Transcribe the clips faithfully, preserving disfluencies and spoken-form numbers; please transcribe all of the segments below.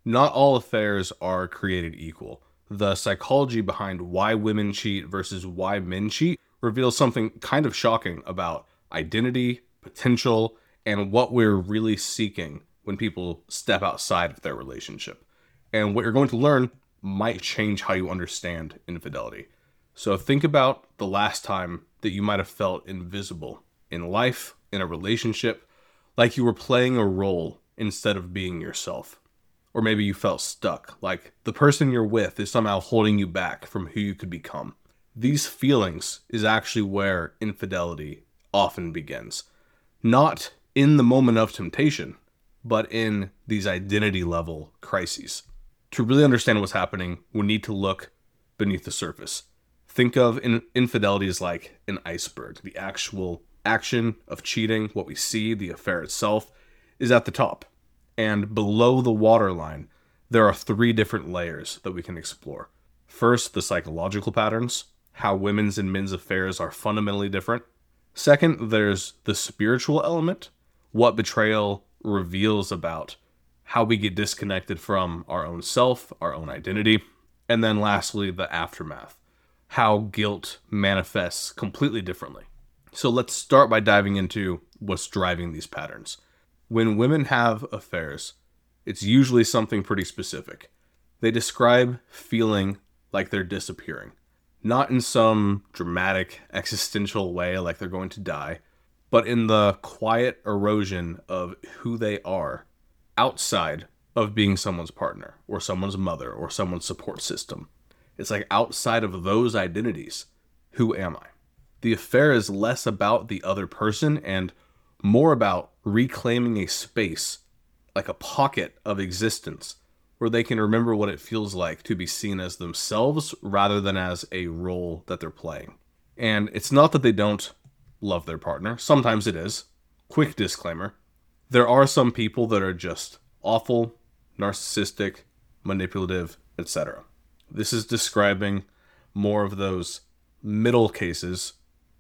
Not all affairs are created equal. The psychology behind why women cheat versus why men cheat reveals something kind of shocking about identity, potential, and what we're really seeking when people step outside of their relationship. And what you're going to learn might change how you understand infidelity. So think about the last time that you might have felt invisible in life, in a relationship, like you were playing a role instead of being yourself. Or maybe you felt stuck, like the person you're with is somehow holding you back from who you could become. These feelings is actually where infidelity often begins. Not in the moment of temptation, but in these identity level crises. To really understand what's happening, we need to look beneath the surface. Think of in- infidelity as like an iceberg. The actual action of cheating, what we see, the affair itself, is at the top. And below the waterline, there are three different layers that we can explore. First, the psychological patterns, how women's and men's affairs are fundamentally different. Second, there's the spiritual element, what betrayal reveals about how we get disconnected from our own self, our own identity. And then lastly, the aftermath, how guilt manifests completely differently. So let's start by diving into what's driving these patterns. When women have affairs, it's usually something pretty specific. They describe feeling like they're disappearing. Not in some dramatic, existential way like they're going to die, but in the quiet erosion of who they are outside of being someone's partner, or someone's mother, or someone's support system. It's like outside of those identities, who am I? The affair is less about the other person and more about reclaiming a space, like a pocket of existence, where they can remember what it feels like to be seen as themselves rather than as a role that they're playing. And it's not that they don't love their partner. Sometimes it is. Quick disclaimer. There are some people that are just awful, narcissistic, manipulative, et cetera. This is describing more of those middle cases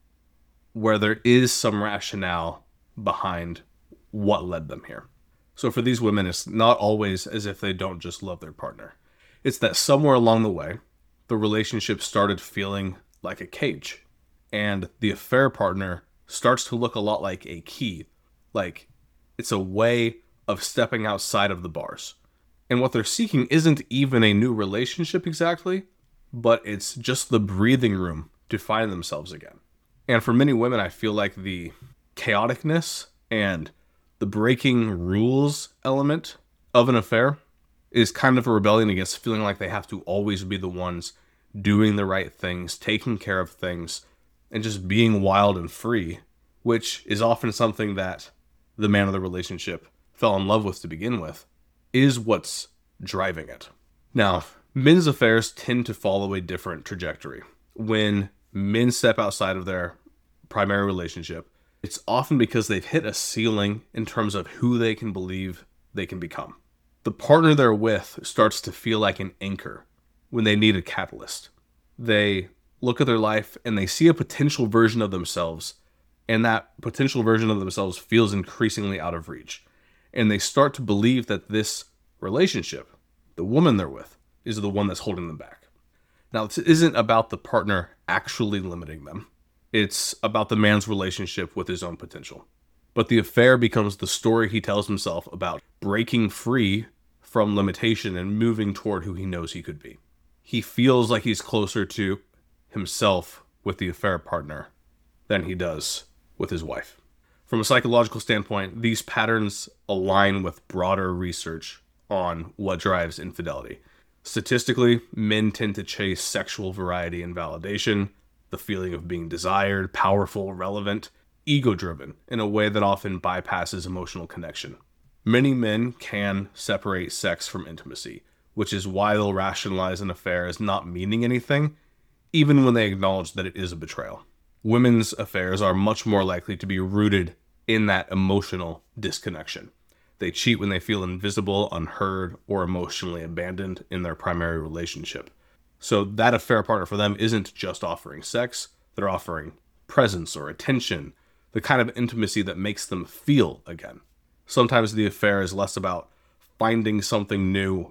where there is some rationale behind what led them here. So for these women, it's not always as if they don't just love their partner. It's that somewhere along the way, the relationship started feeling like a cage, and the affair partner starts to look a lot like a key, like it's a way of stepping outside of the bars. And what they're seeking isn't even a new relationship exactly, but it's just the breathing room to find themselves again. And for many women, I feel like the chaoticness and the breaking rules element of an affair is kind of a rebellion against feeling like they have to always be the ones doing the right things, taking care of things, and just being wild and free, which is often something that the man of the relationship fell in love with to begin with, is what's driving it. Now, men's affairs tend to follow a different trajectory. When men step outside of their primary relationship, it's often because they've hit a ceiling in terms of who they can believe they can become. The partner they're with starts to feel like an anchor when they need a catalyst. They look at their life and they see a potential version of themselves, and that potential version of themselves feels increasingly out of reach. And they start to believe that this relationship, the woman they're with, is the one that's holding them back. Now, this isn't about the partner actually limiting them. It's about the man's relationship with his own potential. But the affair becomes the story he tells himself about breaking free from limitation and moving toward who he knows he could be. He feels like he's closer to himself with the affair partner than he does with his wife. From a psychological standpoint, these patterns align with broader research on what drives infidelity. Statistically, men tend to chase sexual variety and validation, the feeling of being desired, powerful, relevant, ego-driven in a way that often bypasses emotional connection. Many men can separate sex from intimacy, which is why they'll rationalize an affair as not meaning anything, even when they acknowledge that it is a betrayal. Women's affairs are much more likely to be rooted in that emotional disconnection. They cheat when they feel invisible, unheard, or emotionally abandoned in their primary relationship. So that affair partner for them isn't just offering sex, they're offering presence or attention, the kind of intimacy that makes them feel again. Sometimes the affair is less about finding something new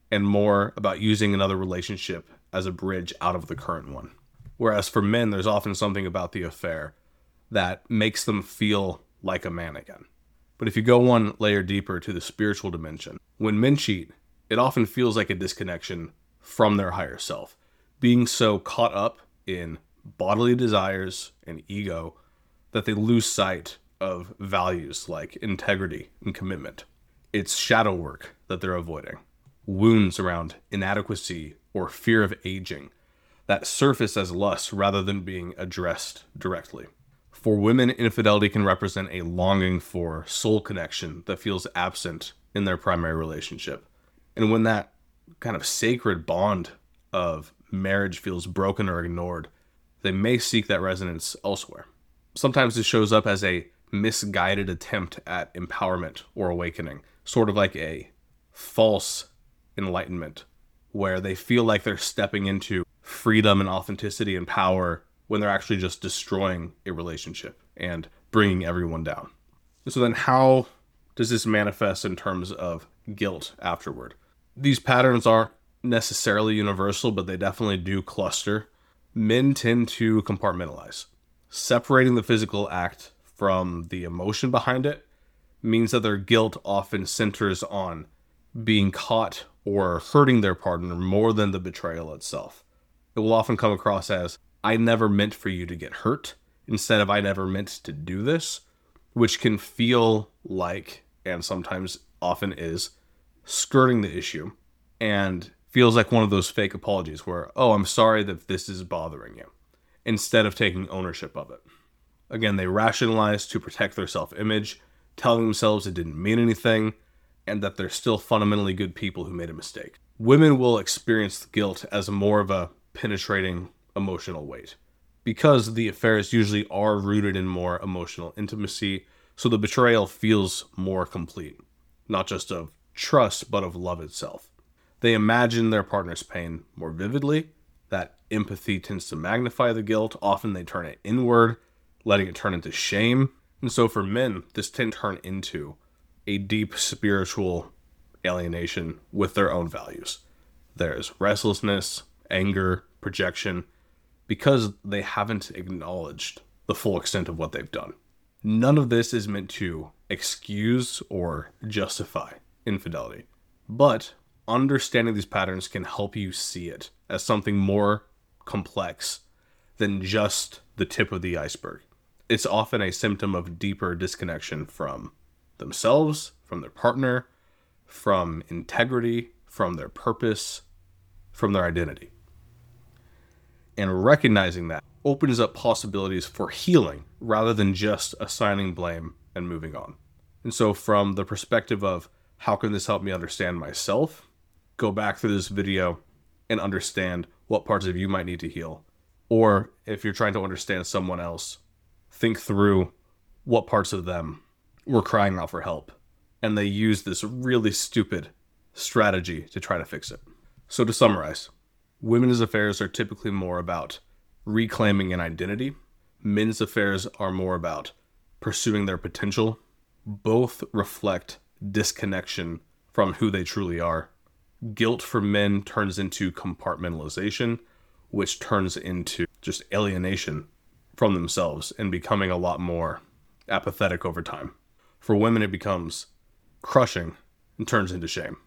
and more about using another relationship as a bridge out of the current one. Whereas for men, there's often something about the affair that makes them feel like a man again. But if you go one layer deeper to the spiritual dimension, when men cheat, it often feels like a disconnection from their higher self, being so caught up in bodily desires and ego that they lose sight of values like integrity and commitment. It's shadow work that they're avoiding, wounds around inadequacy or fear of aging that surface as lust rather than being addressed directly. For women, infidelity can represent a longing for soul connection that feels absent in their primary relationship. And when that kind of sacred bond of marriage feels broken or ignored, they may seek that resonance elsewhere. Sometimes this shows up as a misguided attempt at empowerment or awakening, sort of like a false enlightenment, where they feel like they're stepping into freedom and authenticity and power when they're actually just destroying a relationship and bringing everyone down. So then how does this manifest in terms of guilt afterward? These patterns aren't necessarily universal, but they definitely do cluster. Men tend to compartmentalize. Separating the physical act from the emotion behind it means that their guilt often centers on being caught or hurting their partner more than the betrayal itself. It will often come across as, I never meant for you to get hurt, instead of I never meant to do this, which can feel like, and sometimes often is, skirting the issue, and feels like one of those fake apologies where, oh, I'm sorry that this is bothering you, instead of taking ownership of it. Again, they rationalize to protect their self-image, telling themselves it didn't mean anything, and that they're still fundamentally good people who made a mistake. Women will experience guilt as more of a penetrating emotional weight, because the affairs usually are rooted in more emotional intimacy, so the betrayal feels more complete, not just of trust, but of love itself. They imagine their partner's pain more vividly. That empathy tends to magnify the guilt. Often they turn it inward, letting it turn into shame. And so for men, this can turn into a deep spiritual alienation with their own values. There's restlessness, anger, projection, because they haven't acknowledged the full extent of what they've done. None of this is meant to excuse or justify infidelity, but understanding these patterns can help you see it as something more complex than just the tip of the iceberg. It's often a symptom of deeper disconnection from themselves, from their partner, from integrity, from their purpose, from their identity. And recognizing that opens up possibilities for healing rather than just assigning blame and moving on. And so from the perspective of how can this help me understand myself, go back through this video and understand what parts of you might need to heal. Or if you're trying to understand someone else, think through what parts of them were crying out for help, and they used this really stupid strategy to try to fix it. So to summarize, women's affairs are typically more about reclaiming an identity. Men's affairs are more about pursuing their potential. Both reflect disconnection from who they truly are. Guilt for men turns into compartmentalization, which turns into just alienation from themselves and becoming a lot more apathetic over time. For women, it becomes crushing and turns into shame.